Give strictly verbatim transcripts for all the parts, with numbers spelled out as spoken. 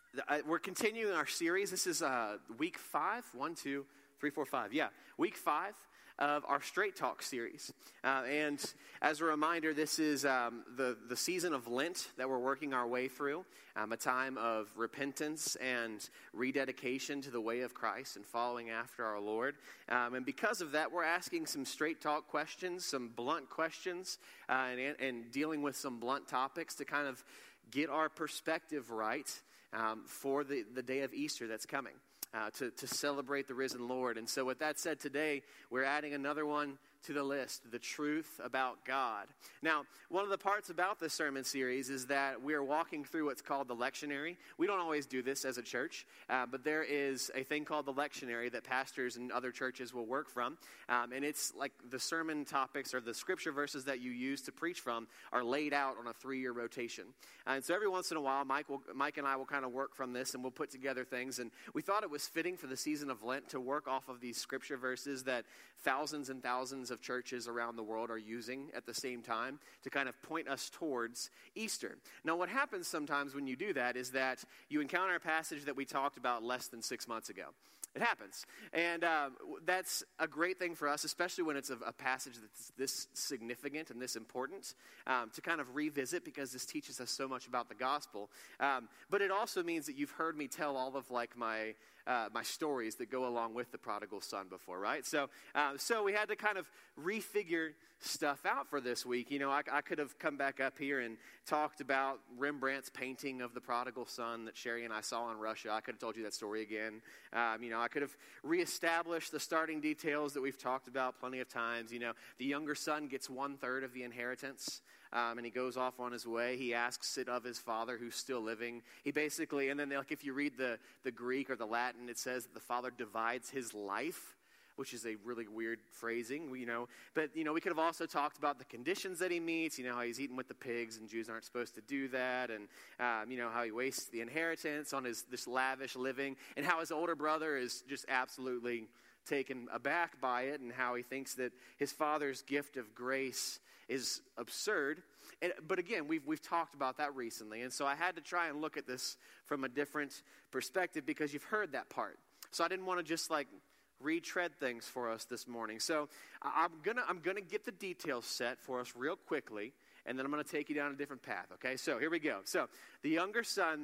I, we're continuing our series. This is uh, week five. One, two, three, four, five. Yeah, week five of our Straight Talk series. Uh, and as a reminder, this is um, the, the season of Lent that we're working our way through, um, a time of repentance and rededication to the way of Christ and following after our Lord. Um, and because of that, we're asking some straight talk questions, some blunt questions, uh, and, and dealing with some blunt topics to kind of get our perspective right um, for the, the day of Easter that's coming. Uh, to, to celebrate the risen Lord. And so with that said, today we're adding another one to the list, the truth about God. Now, one of the parts about this sermon series is that we are walking through what's called the lectionary. We don't always do this as a church, uh, but there is a thing called the lectionary that pastors and other churches will work from. Um, and it's like the sermon topics or the scripture verses that you use to preach from are laid out on a three-year rotation. Uh, and so every once in a while, Mike, will, Mike and I will kind of work from this and we'll put together things. And we thought it was fitting for the season of Lent to work off of these scripture verses that thousands and thousands of churches around the world are using at the same time to kind of point us towards Easter. Now, what happens sometimes when you do that is that you encounter a passage that we talked about less than six months ago. It happens. And uh, that's a great thing for us, especially when it's a, a passage that's this significant and this important, um, to kind of revisit because this teaches us so much about the gospel. Um, but it also means that you've heard me tell all of like my uh, my stories that go along with the prodigal son before, right? So, uh, so we had to kind of refigure stuff out for this week. You know, I, I could have come back up here and talked about Rembrandt's painting of the prodigal son that Sherry and I saw in Russia. I could have told you that story again. Um, you know, I could have reestablished the starting details that we've talked about plenty of times. You know, the younger son gets one third of the inheritance. Um, and he goes off on his way. He asks it of his father who's still living. He basically, and then like if you read the, the Greek or the Latin, it says that the father divides his life, which is a really weird phrasing, you know. But, you know, we could have also talked about the conditions that he meets, you know, how he's eating with the pigs and Jews aren't supposed to do that, and, um, you know, how he wastes the inheritance on his this lavish living, and how his older brother is just absolutely taken aback by it, and how he thinks that his father's gift of grace is absurd. And, but again, we've we've talked about that recently, and so I had to try and look at this from a different perspective because you've heard that part. So I didn't want to just like retread things for us this morning. So I'm gonna I'm gonna get the details set for us real quickly, and then I'm gonna take you down a different path. Okay, so here we go. So the younger son.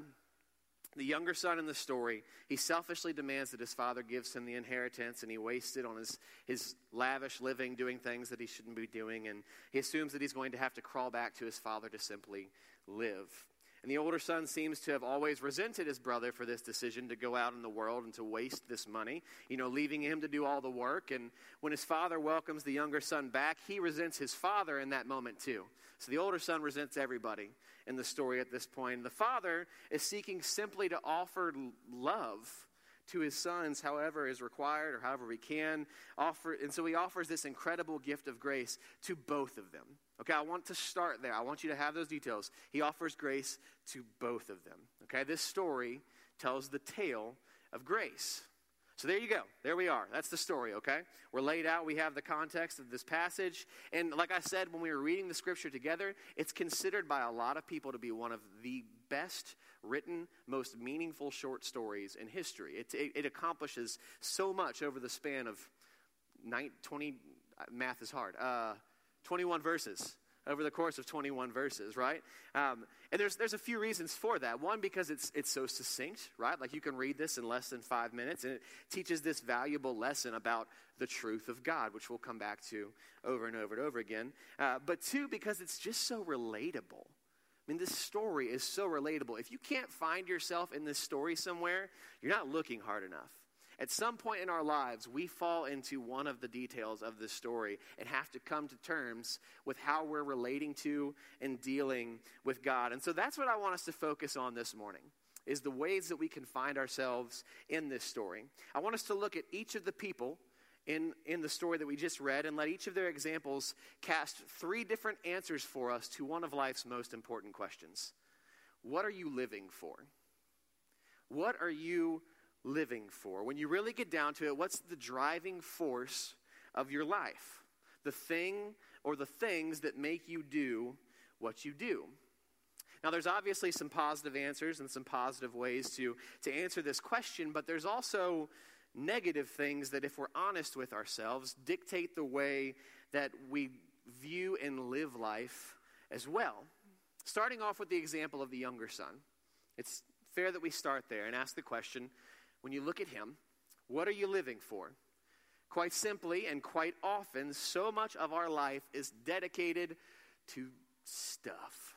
The younger son in the story, he selfishly demands that his father gives him the inheritance, and he wastes it on his, his lavish living, doing things that he shouldn't be doing, and he assumes that he's going to have to crawl back to his father to simply live. And the older son seems to have always resented his brother for this decision to go out in the world and to waste this money, you know, leaving him to do all the work. And when his father welcomes the younger son back, he resents his father in that moment too. So the older son resents everybody in the story at this point. The father is seeking simply to offer love to his sons however is required or however he can offer. And so he offers this incredible gift of grace to both of them. Okay, I want to start there. I want you to have those details. He offers grace to both of them. Okay, this story tells the tale of grace. So there you go. There we are. That's the story, okay? We're laid out. We have the context of this passage. And like I said, when we were reading the scripture together, it's considered by a lot of people to be one of the best written, most meaningful short stories in history. It, it, it accomplishes so much over the span of nine, twenty, math is hard, uh, twenty-one verses. Over the course of twenty-one verses, right? Um, and there's there's a few reasons for that. One, because it's it's so succinct, right? Like you can read this in less than five minutes, and it teaches this valuable lesson about the truth of God, which we'll come back to over and over and over again. Uh, but two, because it's just so relatable. I mean, this story is so relatable. If you can't find yourself in this story somewhere, you're not looking hard enough. At some point in our lives, we fall into one of the details of this story and have to come to terms with how we're relating to and dealing with God. And so that's what I want us to focus on this morning, is the ways that we can find ourselves in this story. I want us to look at each of the people in, in the story that we just read and let each of their examples cast three different answers for us to one of life's most important questions. What are you living for? What are you living for? When you really get down to it, what's the driving force of your life? The thing or the things that make you do what you do. Now, there's obviously some positive answers and some positive ways to, to answer this question, but there's also negative things that, if we're honest with ourselves, dictate the way that we view and live life as well. Starting off with the example of the younger son, it's fair that we start there and ask the question, when you look at him, what are you living for? Quite simply and quite often, so much of our life is dedicated to stuff.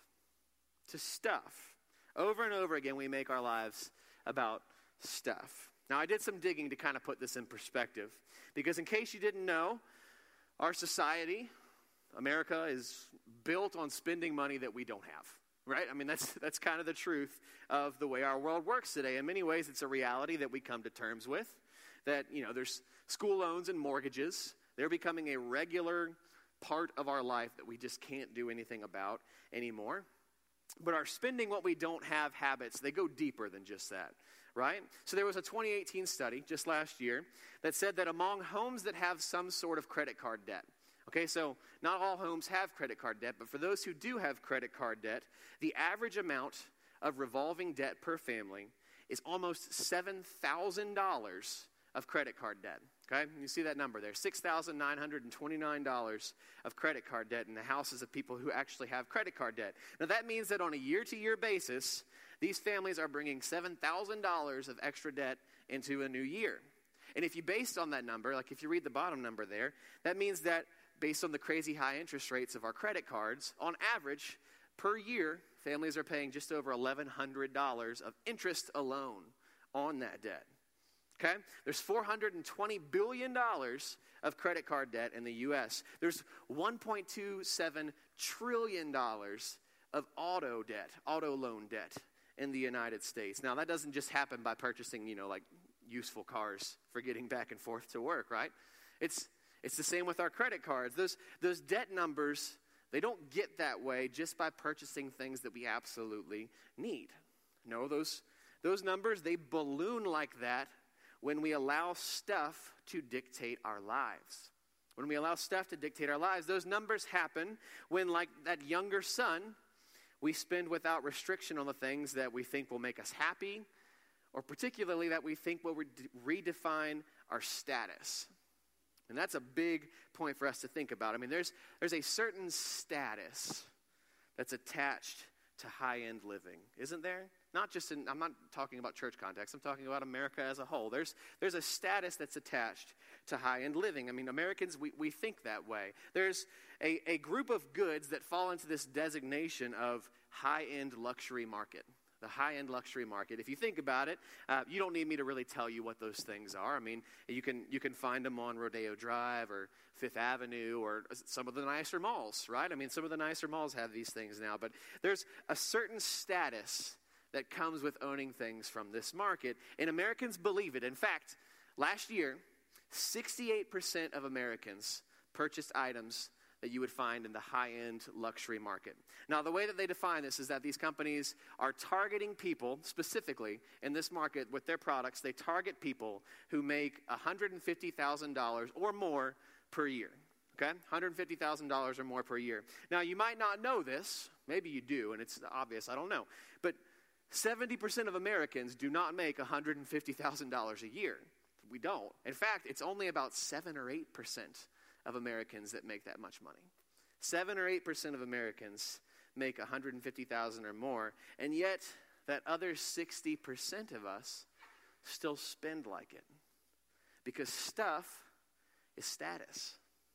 To stuff. Over and over again, we make our lives about stuff. Now, I did some digging to kind of put this in perspective, because in case you didn't know, our society, America, is built on spending money that we don't have, right? I mean, that's that's kind of the truth of the way our world works today. In many ways, it's a reality that we come to terms with, that, you know, there's school loans and mortgages. They're becoming a regular part of our life that we just can't do anything about anymore. But our spending what we don't have habits, they go deeper than just that, right? So there was a twenty eighteen study just last year that said that among homes that have some sort of credit card debt, okay, so not all homes have credit card debt, but for those who do have credit card debt, the average amount of revolving debt per family is almost seven thousand dollars of credit card debt, okay? You see that number there, six thousand nine hundred twenty-nine dollars of credit card debt in the houses of people who actually have credit card debt. Now, that means that on a year-to-year basis, these families are bringing seven thousand dollars of extra debt into a new year. And if you based on that number, like if you read the bottom number there, that means that based on the crazy high interest rates of our credit cards, on average, per year, families are paying just over eleven hundred dollars of interest alone on that debt. Okay? There's four hundred twenty billion dollars of credit card debt in the U S. There's one point two seven trillion dollars of auto debt, auto loan debt in the United States. Now, that doesn't just happen by purchasing, you know, like useful cars for getting back and forth to work, right? It's it's the same with our credit cards. Those those debt numbers, they don't get that way just by purchasing things that we absolutely need. No, those those numbers, they balloon like that when we allow stuff to dictate our lives. When we allow stuff to dictate our lives, those numbers happen when, like that younger son, we spend without restriction on the things that we think will make us happy, or particularly that we think will re- redefine our status. And that's a big point for us to think about. I mean, there's there's a certain status that's attached to high-end living, isn't there? Not just in, I'm not talking about church context, I'm talking about America as a whole. There's there's a status that's attached to high-end living. I mean, Americans, we, we think that way. There's a, a group of goods that fall into this designation of high-end luxury market. The high-end luxury market. If you think about it, uh, you don't need me to really tell you what those things are. I mean, you can you can find them on Rodeo Drive or Fifth Avenue or some of the nicer malls, right? I mean, some of the nicer malls have these things now. But there's a certain status that comes with owning things from this market, and Americans believe it. In fact, last year, sixty-eight percent of Americans purchased items that you would find in the high-end luxury market. Now, the way that they define this is that these companies are targeting people, specifically in this market with their products, they target people who make one hundred fifty thousand dollars or more per year, okay? one hundred fifty thousand dollars or more per year. Now, you might not know this. Maybe you do, and it's obvious. I don't know. But seventy percent of Americans do not make one hundred fifty thousand dollars a year. We don't. In fact, it's only about seven or eight percent of Americans that make that much money. seven or eight percent of Americans make one hundred fifty thousand dollars or more, and yet that other sixty percent of us still spend like it. Because stuff is status.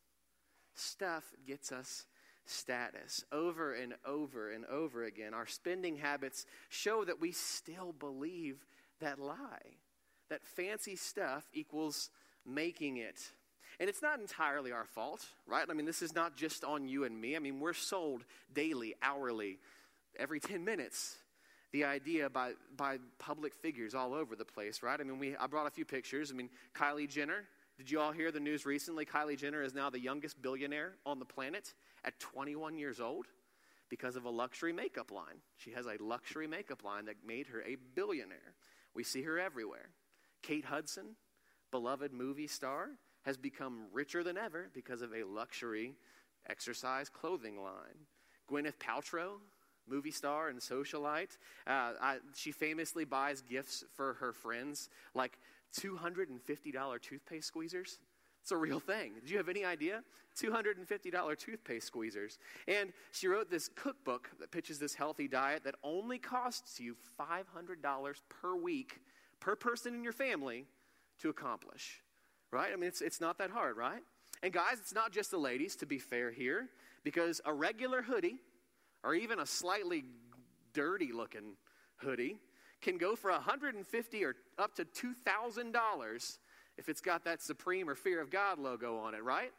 Stuff gets us status. Over and over and over again, our spending habits show that we still believe that lie, that fancy stuff equals making it. And it's not entirely our fault, right? I mean, this is not just on you and me. I mean, we're sold daily, hourly, every ten minutes, the idea by by public figures all over the place, right? I mean, we I brought a few pictures. I mean, Kylie Jenner. Did you all hear the news recently? Kylie Jenner is now the youngest billionaire on the planet at twenty-one years old because of a luxury makeup line. She has a luxury makeup line that made her a billionaire. We see her everywhere. Kate Hudson, beloved movie star, has become richer than ever because of a luxury exercise clothing line. Gwyneth Paltrow, movie star and socialite. Uh, I, she famously buys gifts for her friends, like two hundred fifty dollars toothpaste squeezers. It's a real thing. Did you have any idea? two hundred fifty dollars toothpaste squeezers. And she wrote this cookbook that pitches this healthy diet that only costs you five hundred dollars per week, per person in your family, to accomplish. Right? I mean, it's it's not that hard, right? And guys, it's not just the ladies, to be fair here, because a regular hoodie, or even a slightly dirty-looking hoodie, can go for one hundred fifty dollars or up to two thousand dollars if it's got that Supreme or Fear of God logo on it, right?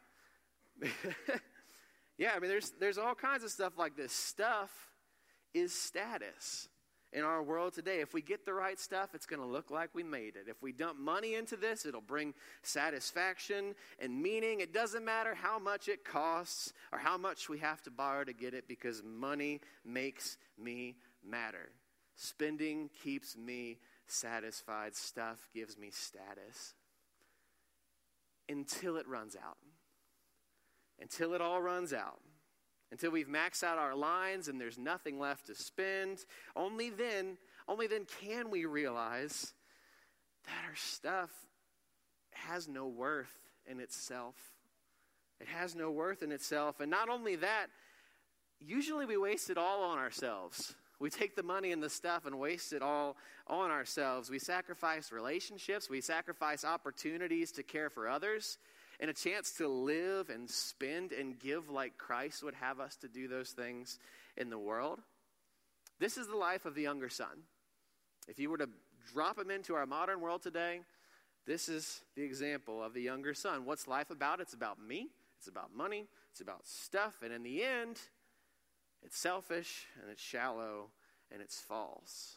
Yeah, I mean, there's there's all kinds of stuff like this. Stuff is status in our world today. If we get the right stuff, it's going to look like we made it. If we dump money into this, it'll bring satisfaction and meaning. It doesn't matter how much it costs or how much we have to borrow to get it, because money makes me matter. Spending keeps me satisfied. Stuff gives me status. Until it runs out. Until it all runs out. Until we've maxed out our lines and there's nothing left to spend. Only then, only then can we realize that our stuff has no worth in itself. It has no worth in itself. And not only that, usually we waste it all on ourselves. We take the money and the stuff and waste it all on ourselves. We sacrifice relationships. We sacrifice opportunities to care for others and a chance to live and spend and give like Christ would have us to do those things in the world. This is the life of the younger son. If you were to drop him into our modern world today, this is the example of the younger son. What's life about? It's about me. It's about money. It's about stuff. And in the end, it's selfish, and it's shallow, and it's false.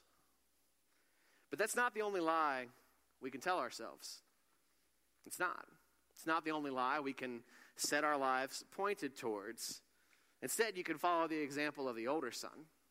But that's not the only lie we can tell ourselves. It's not. It's not the only lie we can set our lives pointed towards. Instead, you can follow the example of the older son.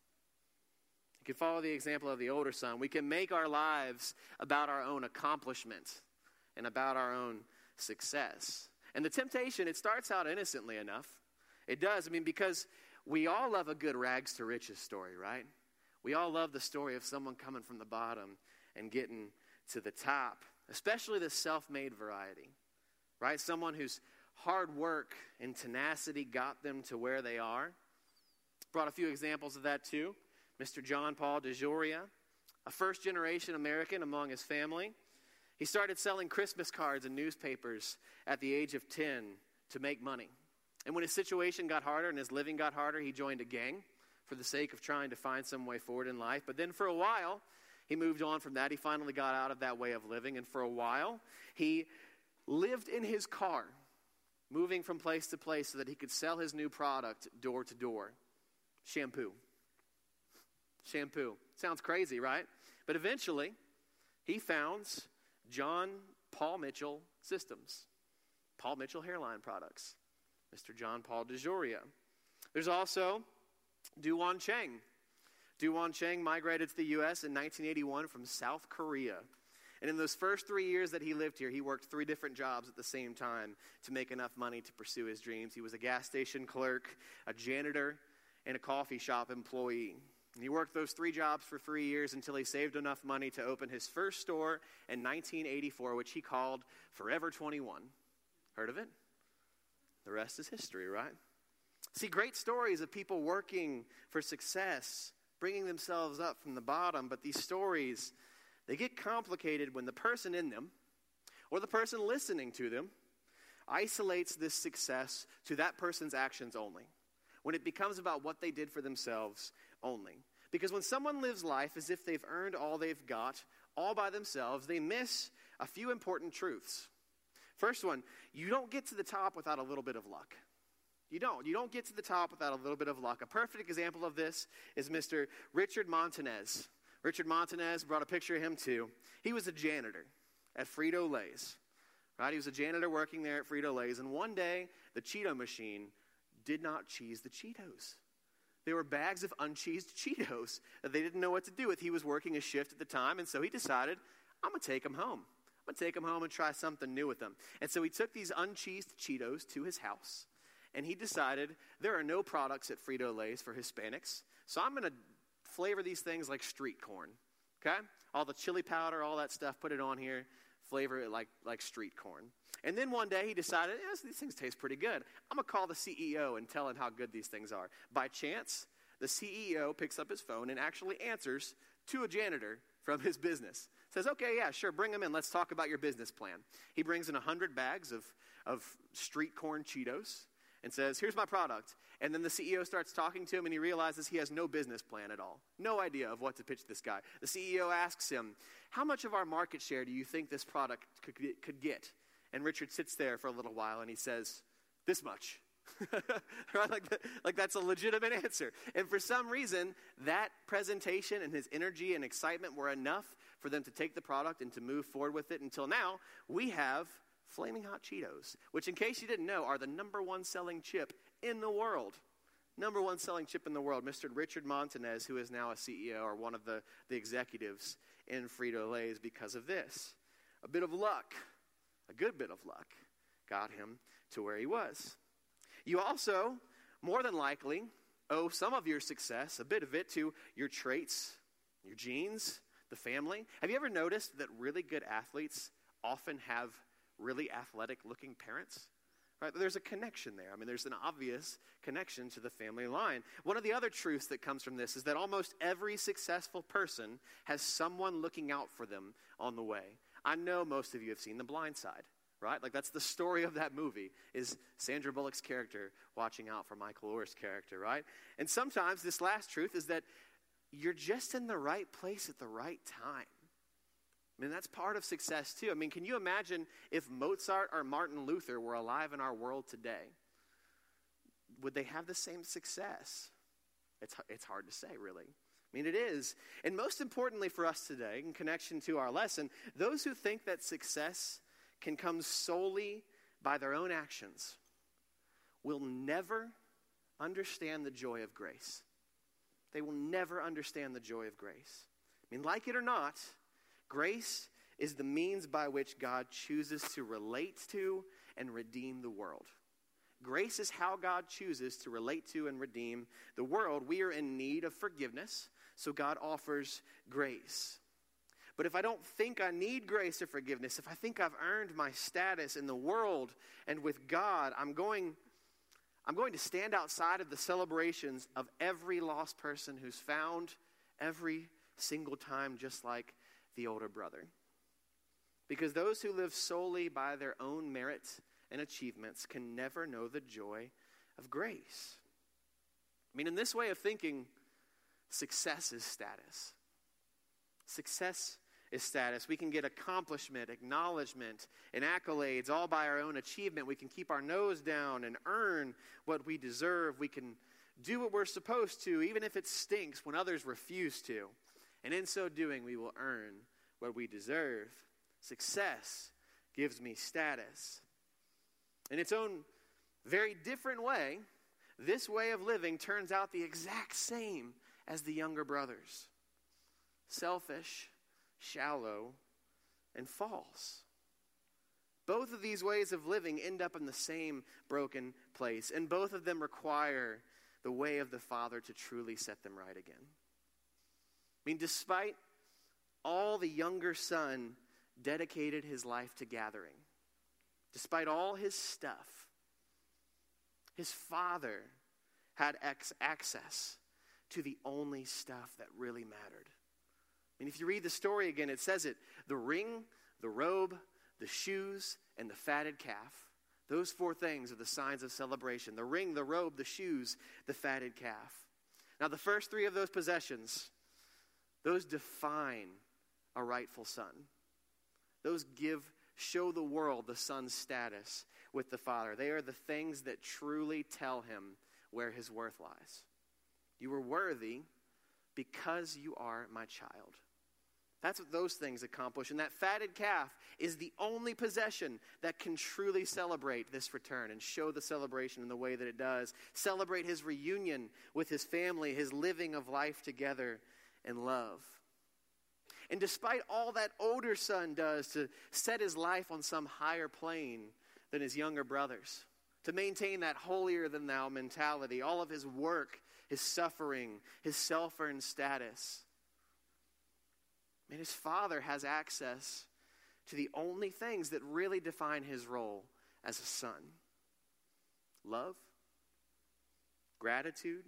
You can follow the example of the older son. We can make our lives about our own accomplishment and about our own success. And the temptation, it starts out innocently enough. It does. I mean, because we all love a good rags to riches story, right? We all love the story of someone coming from the bottom and getting to the top, especially the self-made variety, right? Someone whose hard work and tenacity got them to where they are. Brought a few examples of that too. Mister John Paul DeJoria, a first-generation American among his family. He started selling Christmas cards and newspapers at the age of ten to make money. And when his situation got harder and his living got harder, he joined a gang for the sake of trying to find some way forward in life. But then for a while, he moved on from that. He finally got out of that way of living. And for a while, he lived in his car, moving from place to place so that he could sell his new product door to door. Shampoo. Shampoo. Sounds crazy, right? But eventually, he founds John Paul Mitchell Systems. Paul Mitchell Hairline Products. Mister John Paul DeJoria. There's also Duwan Cheng. Duwan Cheng migrated to the U S in nineteen eighty-one from South Korea. And in those first three years that he lived here, he worked three different jobs at the same time to make enough money to pursue his dreams. He was a gas station clerk, a janitor, and a coffee shop employee. And he worked those three jobs for three years until he saved enough money to open his first store in nineteen eighty-four, which he called Forever twenty-one. Heard of it? The rest is history, right? See, great stories of people working for success, bringing themselves up from the bottom, but these stories, they get complicated when the person in them, or the person listening to them, isolates this success to that person's actions only. When it becomes about what they did for themselves only. Because when someone lives life as if they've earned all they've got, all by themselves, they miss a few important truths. First one, you don't get to the top without a little bit of luck. You don't. You don't get to the top without a little bit of luck. A perfect example of this is Mister Richard Montanez. Richard Montanez, brought a picture of him too. He was a janitor at Frito-Lay's. Right? He was a janitor working there at Frito-Lay's. And one day, the Cheeto machine did not cheese the Cheetos. There were bags of uncheesed Cheetos that they didn't know what to do with. He was working a shift at the time, and so he decided, I'm going to take them home. I'm going to take them home and try something new with them. And so he took these uncheesed Cheetos to his house, and he decided there are no products at Frito-Lay's for Hispanics, So I'm going to flavor these things like street corn, okay? All the chili powder, all that stuff, put it on here, flavor it like, like street corn. And then one day he decided, yes, these things taste pretty good. I'm going to call the C E O and tell him how good these things are. By chance, the C E O picks up his phone and actually answers to a janitor from his business. Says, okay, yeah, sure, bring him in. Let's talk about your business plan. He brings in one hundred bags of, of street corn Cheetos and says, here's my product. And then the C E O starts talking to him, and he realizes he has no business plan at all. No idea of what to pitch this guy. The C E O asks him, how much of our market share do you think this product could, could get? And Richard sits there for a little while, and he says, this much. Right? Like, that, like that's a legitimate answer. And for some reason, that presentation and his energy and excitement were enough for them to take the product and to move forward with it. Until now, we have Flaming Hot Cheetos, which, in case you didn't know, are the number one selling chip in the world. Number one selling chip in the world. Mister Richard Montanez, who is now a C E O or one of the, the executives in Frito-Lay's because of this. A bit of luck, a good bit of luck, got him to where he was. You also, more than likely, owe some of your success, a bit of it, to your traits, your genes, the family. Have you ever noticed that really good athletes often have really athletic-looking parents? Right? There's a connection there. I mean, there's an obvious connection to the family line. One of the other truths that comes from this is that almost every successful person has someone looking out for them on the way. I know most of you have seen The Blind Side. Right? Like that's the story of that movie, is Sandra Bullock's character watching out for Michael Oher's character, right? And sometimes this last truth is that you're just in the right place at the right time. I mean, that's part of success too. I mean, can you imagine if Mozart or Martin Luther were alive in our world today? Would they have the same success? It's, it's hard to say, really. I mean, it is. And most importantly for us today, in connection to our lesson, those who think that success can come solely by their own actions will never understand the joy of grace. They will never understand the joy of grace. I mean, like it or not, grace is the means by which God chooses to relate to and redeem the world. Grace is how God chooses to relate to and redeem the world. We are in need of forgiveness, so God offers grace. But if I don't think I need grace or forgiveness, if I think I've earned my status in the world and with God, I'm going, I'm going to stand outside of the celebrations of every lost person who's found every single time, just like the older brother. Because those who live solely by their own merit and achievements can never know the joy of grace. I mean, in this way of thinking, success is status. Success is status. We can get accomplishment, acknowledgement, and accolades all by our own achievement. We can keep our nose down and earn what we deserve. We can do what we're supposed to, even if it stinks when others refuse to. And in so doing, we will earn what we deserve. Success gives me status. In its own very different way, this way of living turns out the exact same as the younger brothers. Selfish, shallow, and false. Both of these ways of living end up in the same broken place, and both of them require the way of the Father to truly set them right again. I mean, despite all the younger son dedicated his life to gathering, despite all his stuff, his father had ex- access to the only stuff that really mattered. I mean, if you read the story again, it says it, the ring, the robe, the shoes, and the fatted calf. Those four things are the signs of celebration. The ring, the robe, the shoes, the fatted calf. Now, the first three of those possessions, those define a rightful son. Those give, show the world the son's status with the Father. They are the things that truly tell him where his worth lies. You are worthy because you are my child. That's what those things accomplish. And that fatted calf is the only possession that can truly celebrate this return and show the celebration in the way that it does. Celebrate his reunion with his family, his living of life together in love. And despite all that older son does to set his life on some higher plane than his younger brothers, to maintain that holier than thou mentality, all of his work his suffering, his self-earned status. And his Father has access to the only things that really define his role as a son. Love, gratitude,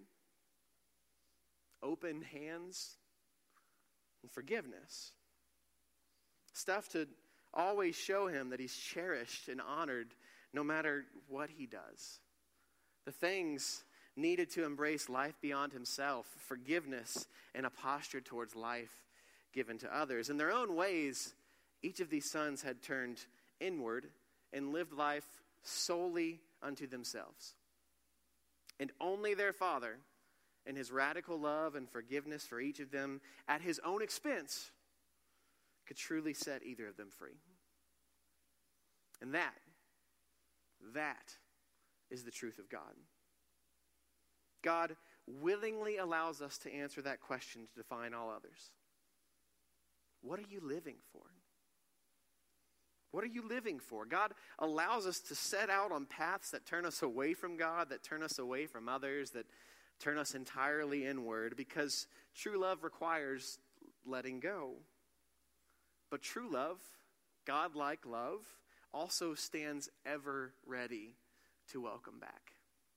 open hands, and forgiveness. Stuff to always show him that he's cherished and honored no matter what he does. The things needed to embrace life beyond himself, forgiveness, and a posture towards life given to others. In their own ways, each of these sons had turned inward and lived life solely unto themselves. And only their Father, in his radical love and forgiveness for each of them at his own expense, could truly set either of them free. And that, that is the truth of God. God willingly allows us to answer that question to define all others. What are you living for? What are you living for? God allows us to set out on paths that turn us away from God, that turn us away from others, that turn us entirely inward, because true love requires letting go. But true love, God-like love, also stands ever ready to welcome back.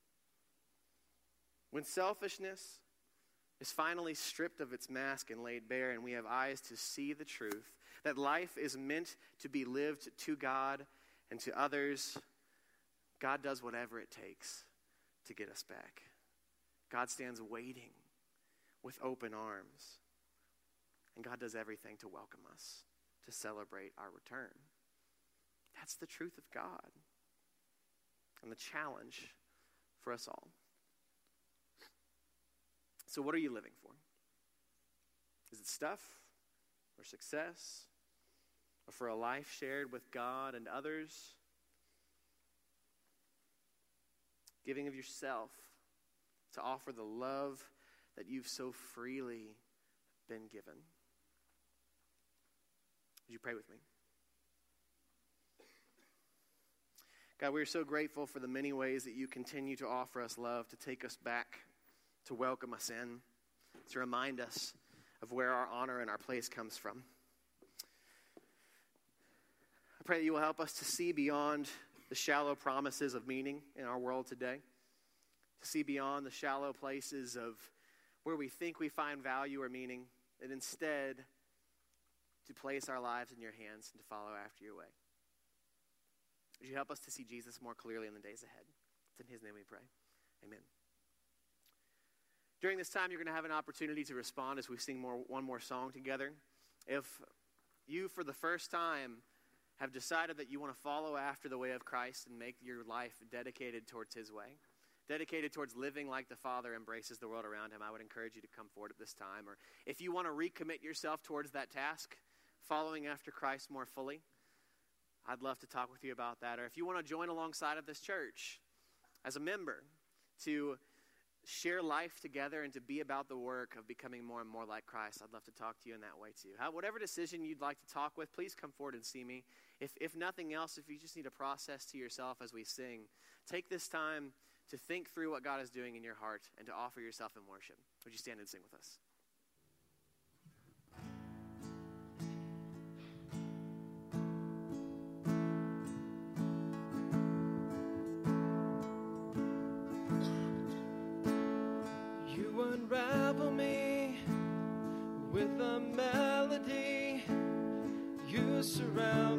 When selfishness is finally stripped of its mask and laid bare, and we have eyes to see the truth, that life is meant to be lived to God and to others, God does whatever it takes to get us back. God stands waiting with open arms, and God does everything to welcome us, to celebrate our return. That's the truth of God and the challenge for us all. So what are you living for? Is it stuff or success or for a life shared with God and others? Giving of yourself to offer the love that you've so freely been given. Would you pray with me? God, we are so grateful for the many ways that you continue to offer us love, to take us back, to welcome us in, to remind us of where our honor and our place comes from. I pray that you will help us to see beyond the shallow promises of meaning in our world today, to see beyond the shallow places of where we think we find value or meaning, and instead to place our lives in your hands and to follow after your way. Would you help us to see Jesus more clearly in the days ahead? It's in his name we pray. Amen. During this time, you're going to have an opportunity to respond as we sing more, one more song together. If you, for the first time, have decided that you want to follow after the way of Christ and make your life dedicated towards his way, dedicated towards living like the Father embraces the world around him, I would encourage you to come forward at this time. Or if you want to recommit yourself towards that task, following after Christ more fully, I'd love to talk with you about that. Or if you want to join alongside of this church as a member to share life together and to be about the work of becoming more and more like Christ, I'd love to talk to you in that way too. How, whatever decision you'd like to talk with, please come forward and see me. If, if nothing else, if you just need a process to yourself as we sing, take this time to think through what God is doing in your heart and to offer yourself in worship. Would you stand and sing with us? Unravel me with a melody. You surround